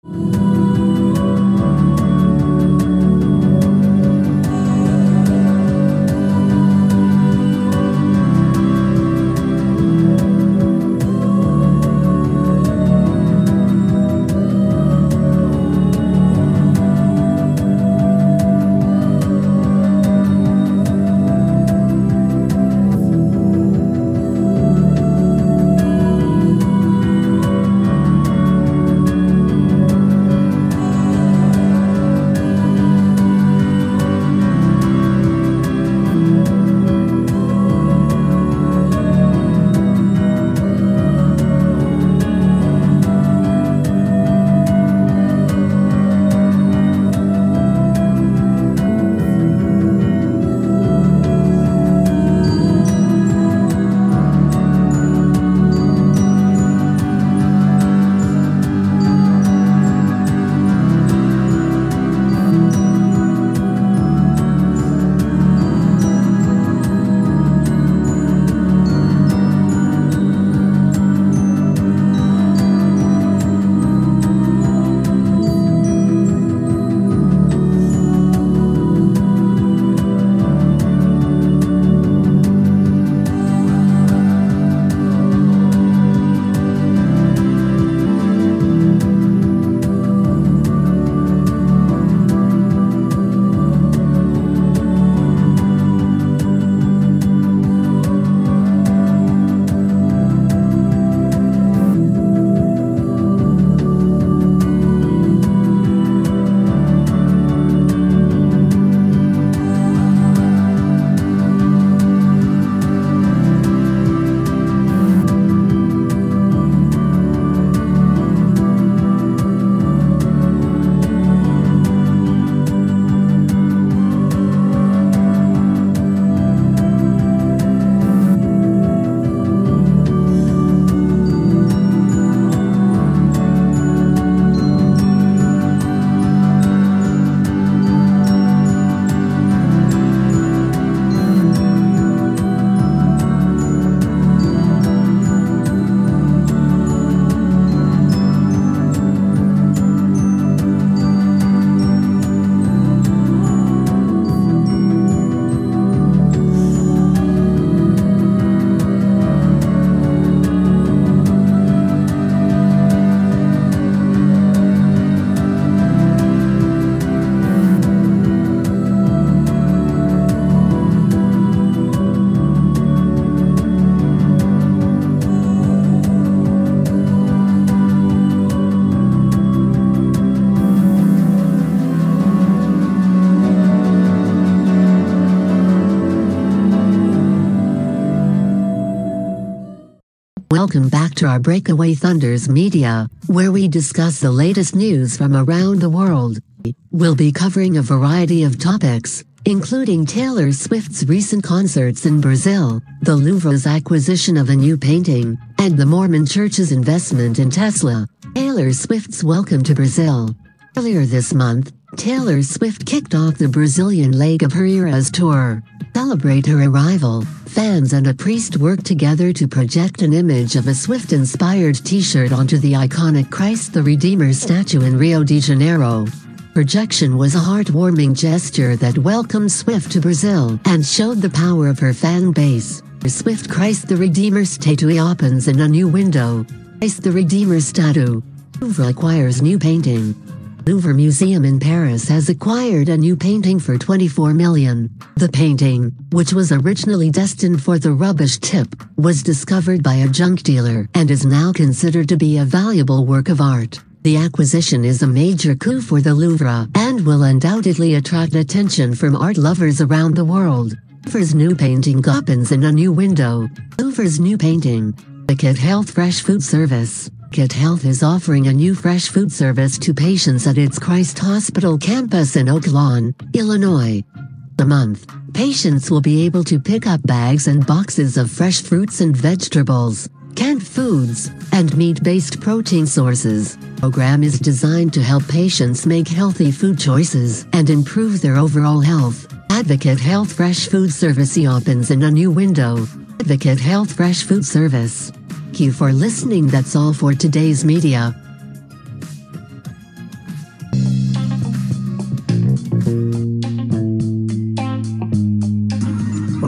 Welcome back to our Breakaway Thunders Media, where we discuss the latest news from around the world. We'll be covering a variety of topics, including Taylor Swift's recent concerts in Brazil, the Louvre's acquisition of a new painting, and the Mormon Church's investment in Tesla. Taylor Swift's welcome to Brazil. Earlier this month, Taylor Swift kicked off the Brazilian leg of her Eras tour. To celebrate her arrival, fans and a priest worked together to project an image of a Swift-inspired t-shirt onto the iconic Christ the Redeemer statue in Rio de Janeiro. Projection was a heartwarming gesture that welcomed Swift to Brazil and showed the power of her fan base. The Swift Christ the Redeemer statue opens in a new window. Christ the Redeemer statue. Louvre acquires new painting. Louvre Museum in Paris has acquired a new painting for $24 million. The painting, which was originally destined for the rubbish tip, was discovered by a junk dealer and is now considered to be a valuable work of art. The acquisition is a major coup for the Louvre and will undoubtedly attract attention from art lovers around the world. Louvre's new painting opens in a new window. Louvre's new painting. Advocate Health Fresh Food Service. Advocate Health is offering a new fresh food service to patients at its Christ Hospital campus in Oak Lawn, Illinois. A month, patients will be able to pick up bags and boxes of fresh fruits and vegetables, canned foods, and meat-based protein sources. The program is designed to help patients make healthy food choices and improve their overall health. Advocate Health Fresh Food Service opens in a new window. Advocate Health Fresh Food Service. Thank you for listening. That's all for today's media.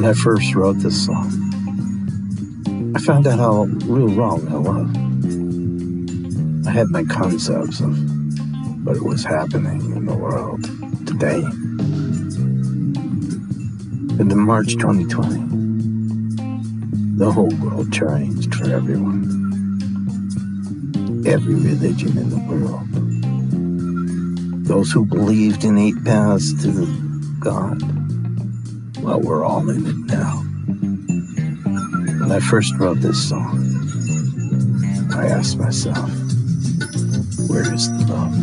When I first wrote this song, I found out how real wrong I was. I had my concepts of what was happening in the world today. And in March 2020, the whole world changed for everyone. Every religion in the world. Those who believed in 8 paths to God, well, we're all in it now. When I first wrote this song, I asked myself, where is the love?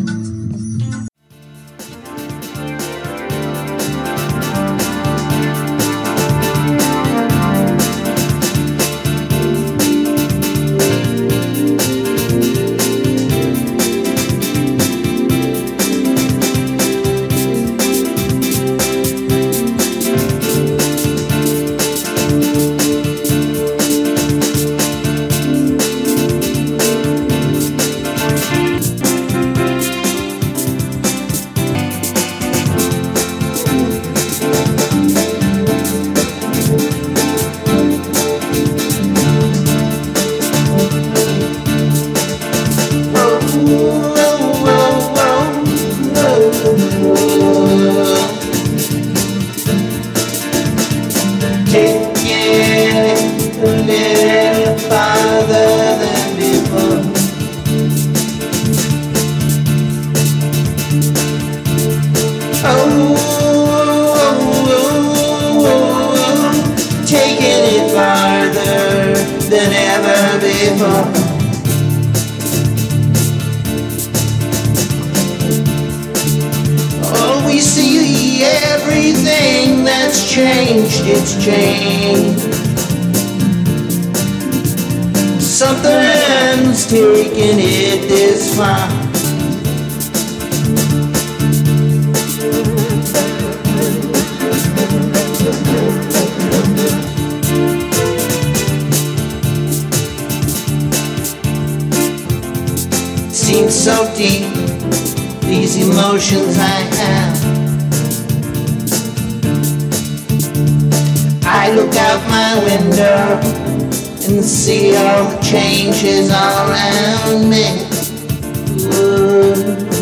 Than ever before. Oh, we see everything that's changed, it's changed. Something's taking it this far. Seems so deep, these emotions I have. I look out my window and see all the changes all around me. Ooh.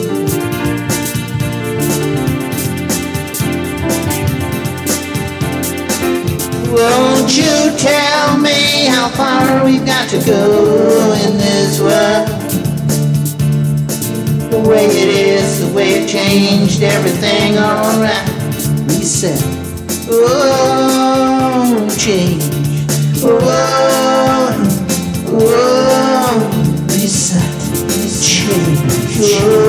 Won't you tell me how far we've got to go in this world? The way it is, the way it changed everything alright. Reset. Oh, change. Oh, reset. Change.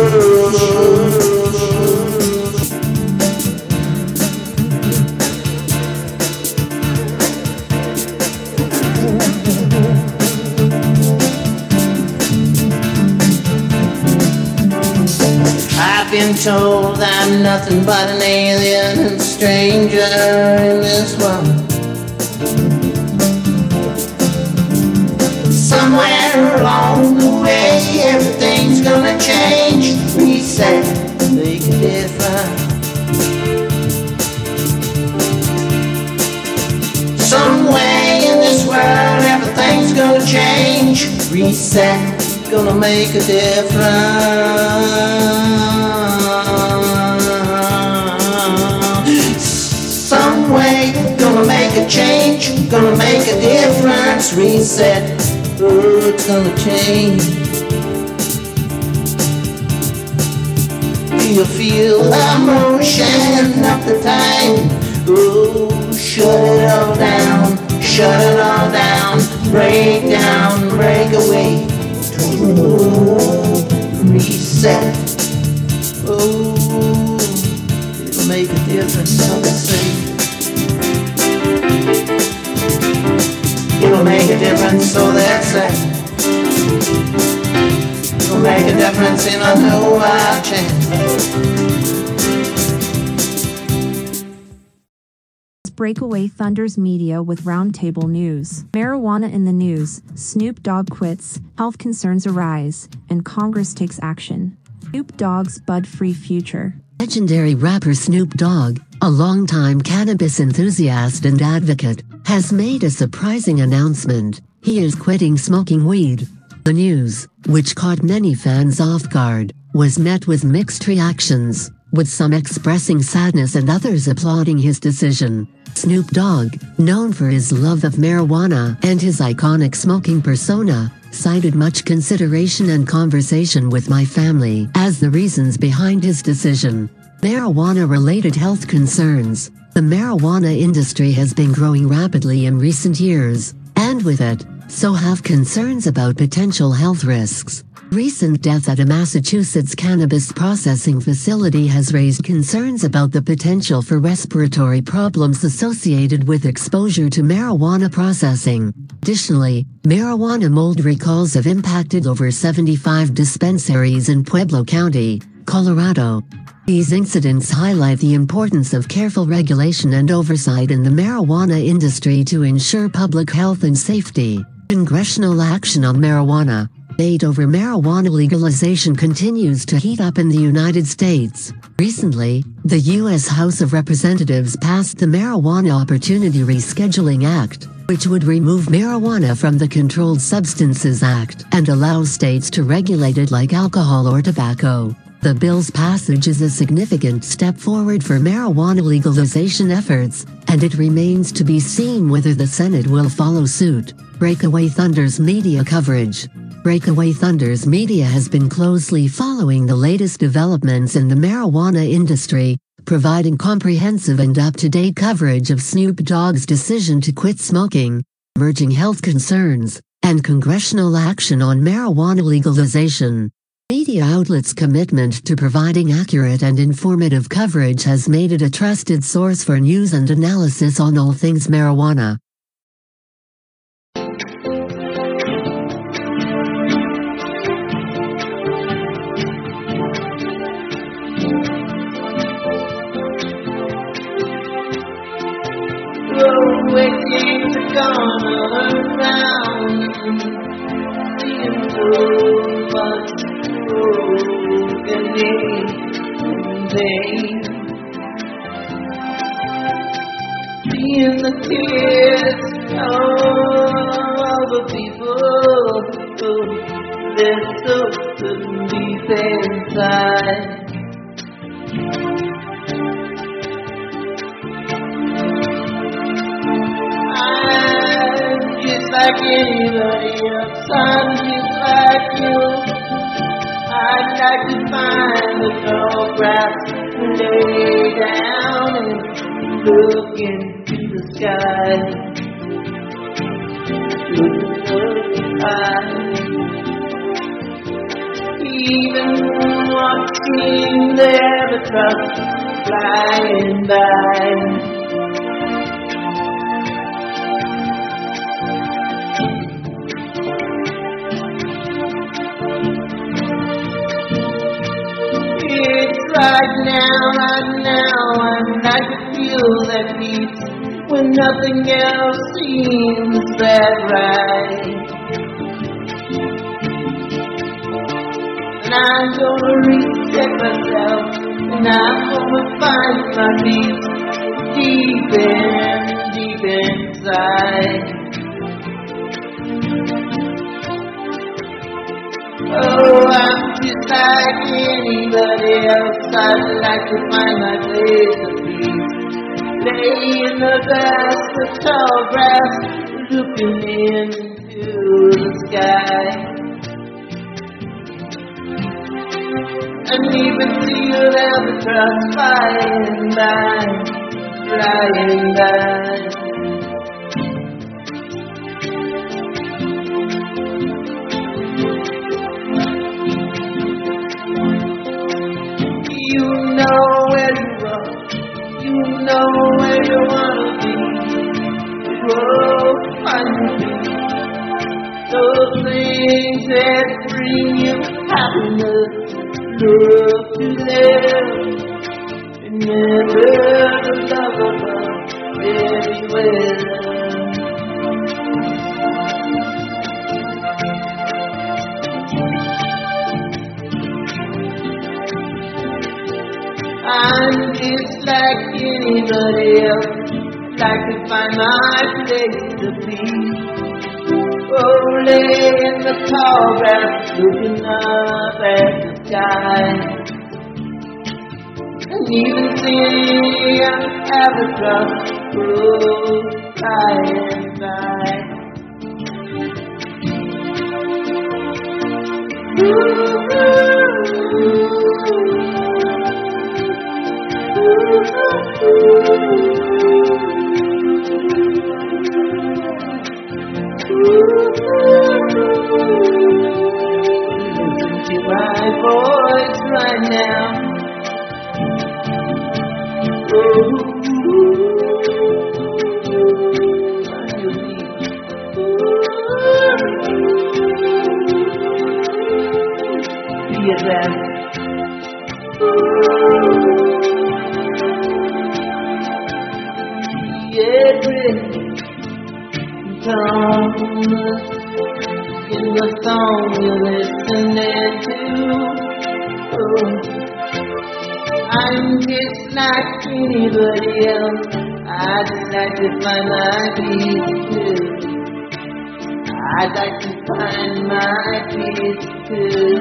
I've been told I'm nothing but an alien and stranger in this world. Somewhere along the way, everything's gonna change. Reset, make a difference. Some way in this world, everything's gonna change. Reset, gonna make a difference. Some way, gonna make a change, gonna make a difference. Reset, oh, it's gonna change. You feel the motion of the time. Oh, shut it all down, shut it all down. Break down, break away. Oh, reset. Oh, it'll make a difference, so they say. It'll make a difference, so they say. It'll make a difference in a whole wide chance. Breakaway Thunders Media with Roundtable News. Marijuana in the news, Snoop Dogg quits, health concerns arise, and Congress takes action. Snoop Dogg's bud-free future. Legendary rapper Snoop Dogg a longtime cannabis enthusiast and advocate, has made a surprising announcement. He is quitting smoking weed. The news, which caught many fans off guard, was met with mixed reactions, with some expressing sadness and others applauding his decision. Snoop Dogg, known for his love of marijuana and his iconic smoking persona, cited much consideration and conversation with my family as the reasons behind his decision. Marijuana-related health concerns. The marijuana industry has been growing rapidly in recent years, and with it, so have concerns about potential health risks. Recent death at a Massachusetts cannabis processing facility has raised concerns about the potential for respiratory problems associated with exposure to marijuana processing. Additionally, marijuana mold recalls have impacted over 75 dispensaries in Pueblo County, Colorado. These incidents highlight the importance of careful regulation and oversight in the marijuana industry to ensure public health and safety. Congressional action on marijuana. Debate over marijuana legalization continues to heat up in the United States. Recently, the U.S. House of Representatives passed the Marijuana Opportunity Rescheduling Act, which would remove marijuana from the Controlled Substances Act and allow states to regulate it like alcohol or tobacco. The bill's passage is a significant step forward for marijuana legalization efforts, and it remains to be seen whether the Senate will follow suit. Breakaway Thunder's media coverage. Breakaway Thunder's media has been closely following the latest developments in the marijuana industry, providing comprehensive and up-to-date coverage of Snoop Dogg's decision to quit smoking, emerging health concerns, and congressional action on marijuana legalization. Media outlets' commitment to providing accurate and informative coverage has made it a trusted source for news and analysis on all things marijuana. Waiting to come around, seeing so much broken pain, seeing the tears of the people who they're so deep inside. Like anybody else, I'm just like you. I'd like to find the tall grass, lay down and look into the sky. Look high. Even watching the albatross flying by. Right now, I'd like to feel that peace when nothing else seems that right. And I'm gonna reset myself, and I'm gonna find my peace deep inside. Oh, I'm just like anybody else. I'd like to find my place of peace. Lay in the grass, the tall grass, looking into the sky. And even see the albatross flying by. You know where you are, you know where you wanna be. Go find me. Those things that bring you happiness, love to live. Remember the love of love everywhere. I'm just like anybody else, like to find my place to be. Oh, lay in the tall grass, looking up at the sky, and even see an albatross goes by and by. Listen to my voice right now. Be at that. Every tone in the song you're listening to. Oh, I'm just like anybody else. I'd like to find my peace too. I'd like to find my peace too.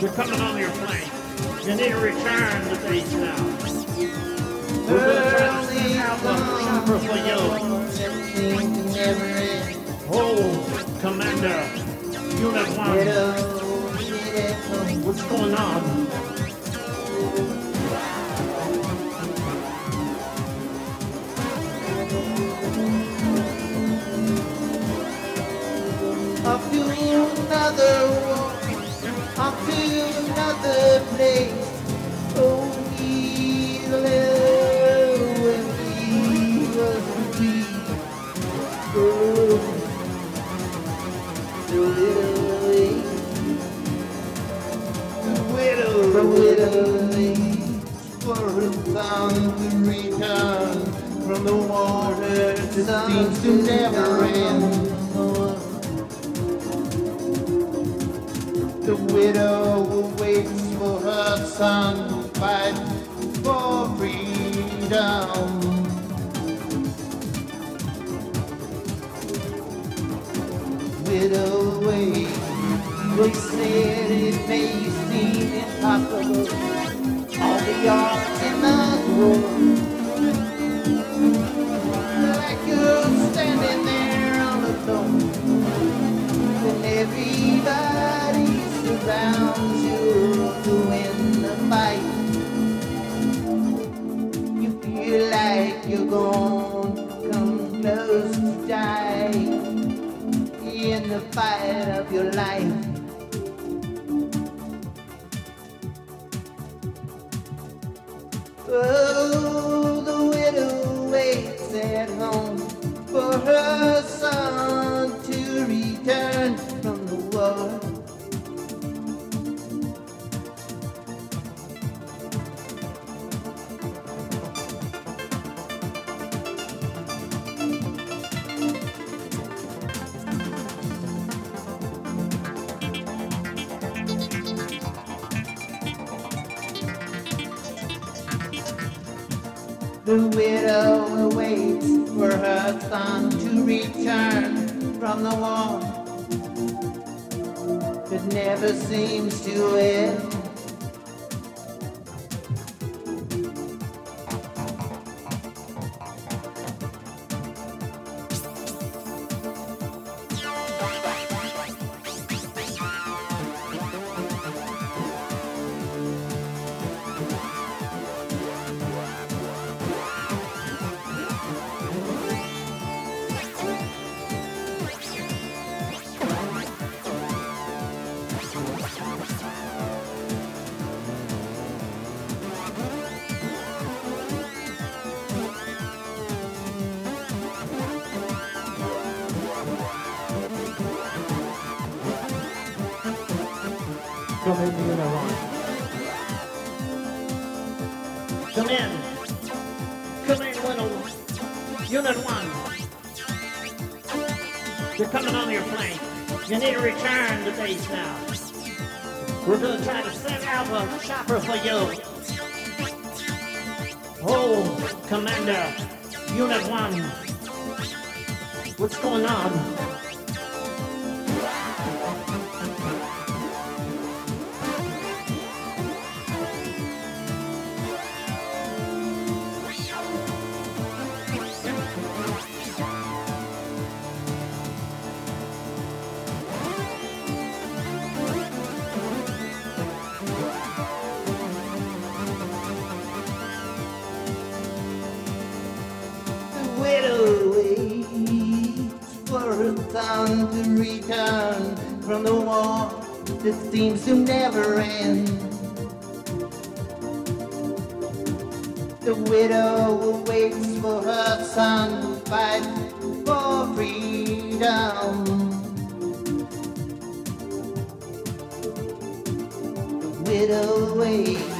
You're coming on your plane. You need to return to base now. We're gonna try to send out the chopper for you. Oh, Commander, Unit 1. What's going on? Off to another war, off to another place. Oh, we live when we was free. Oh, the widow waits for a son to return from the water that seems to never end. The widow waits for her son to fight for freedom. Widow waits. They said it may seem impossible. All the odds in the world, like you're standing there all alone, and everybody surrounds you to win the fight. You feel like you're going to come close to die in the fight of your life. Oh, the widow waits at home for her son to return from the war. The widow waits for her son to return from the war that never seems to end. Come in, Unit 1. Come in. Come in, Unit 1. You're coming on your plane. You need to return to base now. We're gonna try to send out a chopper for you. Oh, Commander, Unit 1. What's going on? Son to return from the war that seems to never end. The widow waits for her son to fight for freedom. The widow waits.